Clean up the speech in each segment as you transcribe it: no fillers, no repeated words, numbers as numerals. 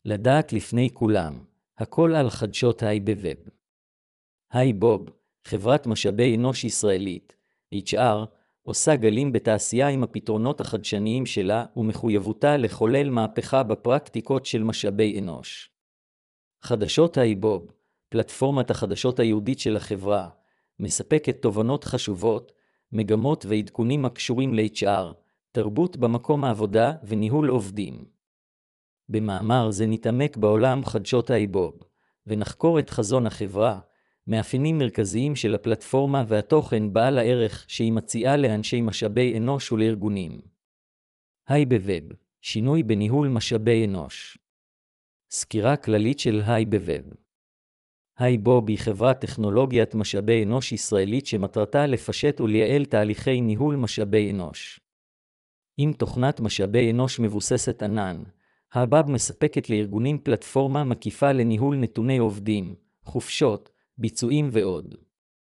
לדעת לפני כולם, הכל על חדשות היי בווב. היי בוב, חברת משאבי אנוש ישראלית, HR, עושה גלים בתעשייה עם הפתרונות החדשניים שלה ומחויבותה לחולל מהפכה בפרקטיקות של משאבי אנוש. חדשות היי בוב, פלטפורמת החדשות היהודית של החברה, מספקת תובנות חשובות, מגמות ועדכונים הקשורים ל-HR, תרבות במקום העבודה וניהול עובדים. במאמר זה נתעמק בעולם חדשות היי בוב, ונחקור את חזון החברה, מאפיינים מרכזיים של הפלטפורמה והתוכן בעל הערך שהיא מציעה לאנשי משאבי אנוש ולארגונים. היי בווב, שינוי בניהול משאבי אנוש. סקירה כללית של היי בווב. היי בוב היא חברת טכנולוגיית משאבי אנוש ישראלית שמטרתה לפשט ולייעל תהליכי ניהול משאבי אנוש. עם תוכנת משאבי אנוש מבוססת ענן, הבוב מספקת לארגונים פלטפורמה מקיפה לניהול נתוני עובדים, חופשות, ביצועים ועוד.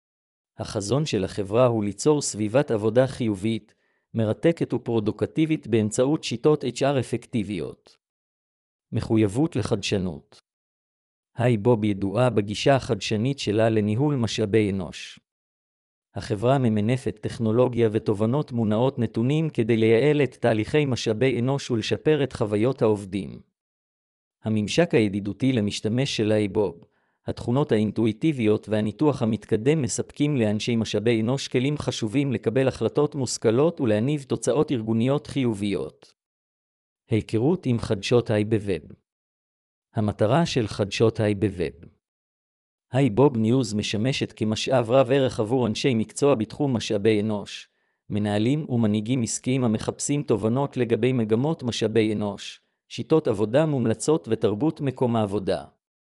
החזון של החברה הוא ליצור סביבת עבודה חיובית, מרתקת ופרודוקטיבית באמצעות שיטות HR אפקטיביות. מחויבות לחדשנות. היי בוב ידועה בגישה החדשנית שלה לניהול משאבי אנוש. החברה ממנפת טכנולוגיה ותובנות מונעות נתונים כדי לייעל את תהליכי משאבי אנוש ולשפר את חוויות העובדים. הממשק הידידותי למשתמש של היי בוב, התכונות האינטואיטיביות והניתוח המתקדם מספקים לאנשי משאבי אנוש כלים חשובים לקבל החלטות מושכלות ולהניב תוצאות ארגוניות חיוביות. היכרות עם חדשות היי בווב. המטרה של חדשות היי בווב. היי בוב ניוז משמשת כמשאב רב ערך עבור אנשי מקצוע בתחום משאבי אנוש, מנהלים ומנהיגים עסקיים המחפשים תובנות לגבי מגמות משאבי אנוש, שיטות עבודה מומלצות ותרבות מקום העבודה.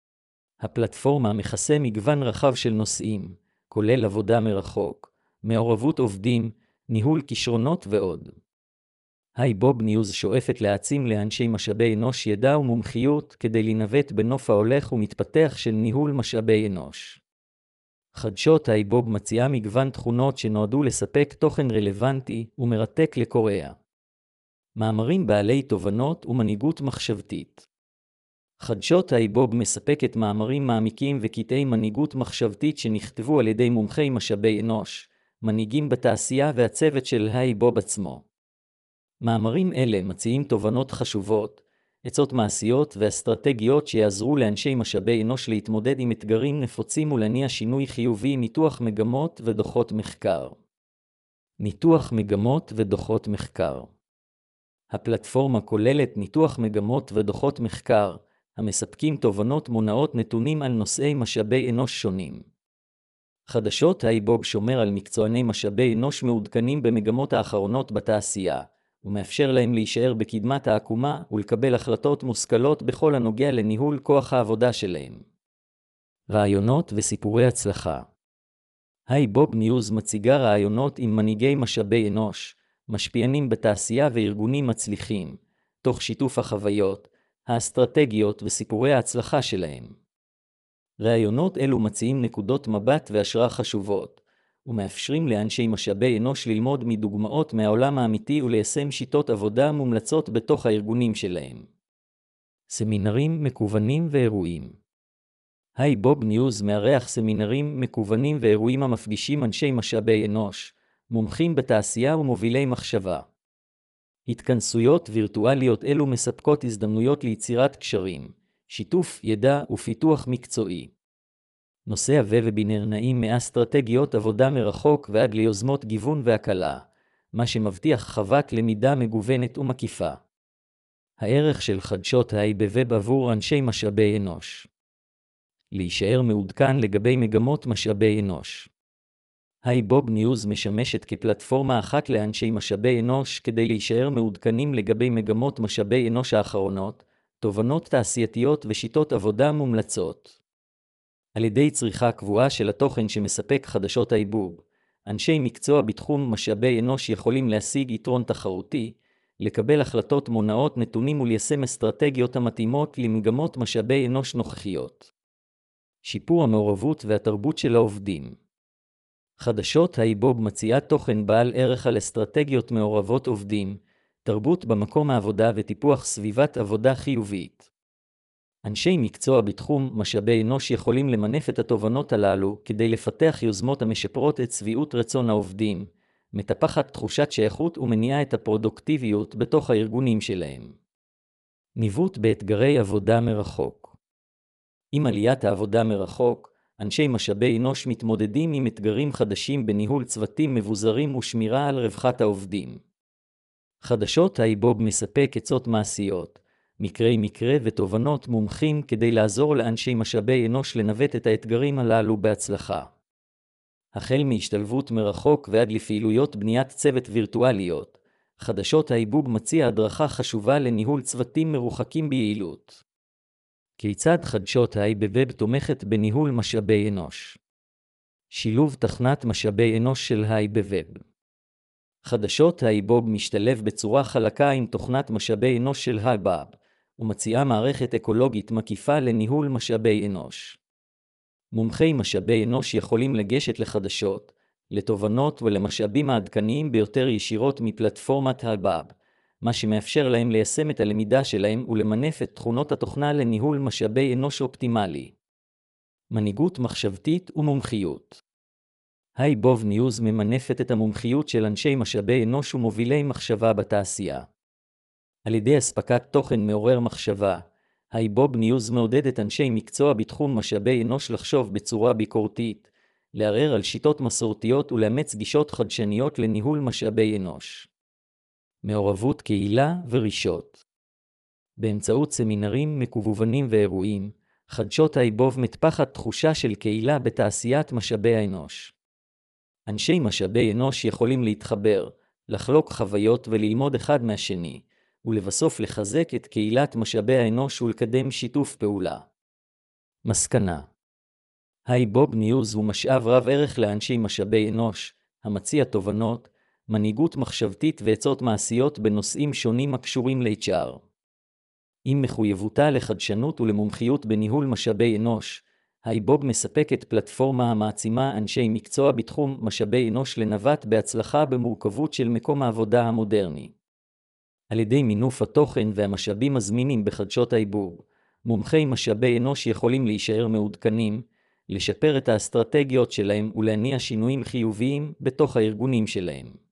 הפלטפורמה מכסה מגוון רחב של נושאים, כולל עבודה מרחוק, מעורבות עובדים, ניהול כישרונות ועוד. היי בוב ניוז שואפת להעצים לאנשי משאבי אנוש ידע ומומחיות כדי לנווט בנוף ההולך ומתפתח של ניהול משאבי אנוש. חדשות היי בוב מציעה מגוון תכונות שנועדו לספק תוכן רלוונטי ומרתק לקוריאה. מאמרים בעלי תובנות ומנהיגות מחשבתית. חדשות היי בוב מספקת מאמרים מעמיקים וקטעי מנהיגות מחשבתית שנכתבו על ידי מומחי משאבי אנוש, מנהיגים בתעשייה והצוות של היי בוב עצמו. מאמרים אלה מציעים תובנות חשובות, עצות מעשיות ואסטרטגיות שיעזרו לאנשי משאבי אנוש להתמודד עם אתגרים נפוצים ולהניע שינוי חיובי. ניתוח מגמות ודוחות מחקר. ניתוח מגמות ודוחות מחקר. הפלטפורמה כוללת ניתוח מגמות ודוחות מחקר, המספקים תובנות מונעות נתונים על נושאי משאבי אנוש שונים. חדשות היי בוב שומר על מקצועני משאבי אנוש מעודכנים במגמות האחרונות בתעשייה, ומאפשר להם להישאר בקדמת העקומה ולקבל החלטות מושכלות בכל הנוגע לניהול כוח העבודה שלהם. רעיונות וסיפורי הצלחה. היי בוב ניוז מציגה רעיונות עם מנהיגי משאבי אנוש, משפיענים בתעשייה וארגונים מצליחים, תוך שיתוף החוויות, האסטרטגיות וסיפורי ההצלחה שלהם. רעיונות אלו מציעים נקודות מבט והשראה חשובות, ומאפשרים לאנשי משאבי אנוש ללמוד מדוגמאות מהעולם האמיתי וליישם שיטות עבודה מומלצות בתוך הארגונים שלהם. סמינרים מקוונים ואירועים. היי בוב ניוז מארח סמינרים מקוונים ואירועים המפגישים אנשי משאבי אנוש, מומחים בתעשייה ומובילי מחשבה. התכנסויות וירטואליות אלו מספקות הזדמנויות ליצירת קשרים, שיתוף ידע ופיתוח מקצועי. נושא הוובינר נעים מאסטרטגיות עבודה מרחוק ועד ליוזמות גיוון והקלה, מה שמבטיח חוות למידה מגוונת ומקיפה. הערך של חדשות היי בווב עבור אנשי משאבי אנוש. להישאר מעודכן לגבי מגמות משאבי אנוש. היי בוב ניוז משמשת כפלטפורמה אחת לאנשי משאבי אנוש כדי להישאר מעודכנים לגבי מגמות משאבי אנוש האחרונות, תובנות תעשייתיות ושיטות עבודה מומלצות. על ידי צריכה קבועה של התוכן שמספק חדשות היי בוב, אנשי מקצוע בתחום משאבי אנוש יכולים להשיג יתרון תחרותי, לקבל החלטות מונעות נתונים וליישם אסטרטגיות המתאימות למגמות משאבי אנוש נוכחיות. שיפור המעורבות והתרבות של העובדים. חדשות היי בוב מציעה תוכן בעל ערך על אסטרטגיות מעורבות עובדים, תרבות במקום העבודה וטיפוח סביבת עבודה חיובית. אנשי מקצוע בתחום משאבי אנוש יכולים למנף את התובנות הללו כדי לפתח יוזמות המשפרות את שביעות רצון העובדים, מטפחת תחושת שייכות ומניעה את הפרודוקטיביות בתוך הארגונים שלהם. ניווט באתגרי עבודה מרחוק. עם עליית העבודה מרחוק, אנשי משאבי אנוש מתמודדים עם אתגרים חדשים בניהול צוותים מבוזרים ושמירה על רווחת העובדים. חדשות האיבוב מספק עצות מעשיות, מקרה ותובנות מומחים כדי לעזור לאנשי משאבי אנוש לנווט את האתגרים הללו בהצלחה. החל מהשתלבות מרחוק ועד לפעילויות בניית צוות וירטואליות, חדשות האיבוב מציע הדרכה חשובה לניהול צוותים מרוחקים ביעילות. כיצד חדשות האיבוב תומכת בניהול משאבי אנוש? שילוב תכנת משאבי אנוש של האיבוב. חדשות האיבוב משתלב בצורה חלקה עם תוכנת משאבי אנוש של האיבוב, ומציעה מערכת אקולוגית מקיפה לניהול משאבי אנוש. מומחי משאבי אנוש יכולים לגשת לחדשות, לתובנות ולמשאבים העדכניים ביותר ישירות מפלטפורמת האיבוב, מה שמאפשר להם ליישם את הלמידה שלהם ולמנף את תכונות התוכנה לניהול משאבי אנוש אופטימלי. מנהיגות מחשבתית ומומחיות. האיבוב ניוז ממנפת את המומחיות של אנשי משאבי אנוש ומובילי מחשבה בתעשייה. על ידי אספקת תוכן מעורר מחשבה, האיבוב ניוז מעודד את אנשי מקצוע בתחום משאבי אנוש לחשוב בצורה ביקורתית, לערער על שיטות מסורתיות ולאמץ גישות חדשניות לניהול משאבי אנוש. מעורבות קהילה ורישות. באמצעות סמינרים מקוונים ואירועים, חדשות האיבוב מטפחת תחושה של קהילה בתעשיית משאבי האנוש. אנשי משאבי אנוש יכולים להתחבר, לחלוק חוויות וללמוד אחד מהשני, ולבסוף לחזק את קהילת משאבי האנוש ולקדם שיתוף פעולה. מסקנה. האיבוב ניוז הוא משאב רב ערך לאנשי משאבי אנוש, המציע תובנות, מנהיגות מחשבתית ועצות מעשיות בנושאים שונים הקשורים ל-HR. עם מחויבותה לחדשנות ולמומחיות בניהול משאבי אנוש, האיבוב מספקת פלטפורמה המעצימה אנשי מקצוע בתחום משאבי אנוש לנווט בהצלחה במורכבות של מקום העבודה המודרני. על ידי מינוף התוכן והמשאבים הזמינים בחדשות האיבוב, מומחי משאבי אנוש יכולים להישאר מעודכנים, לשפר את האסטרטגיות שלהם ולהניע שינויים חיוביים בתוך הארגונים שלהם.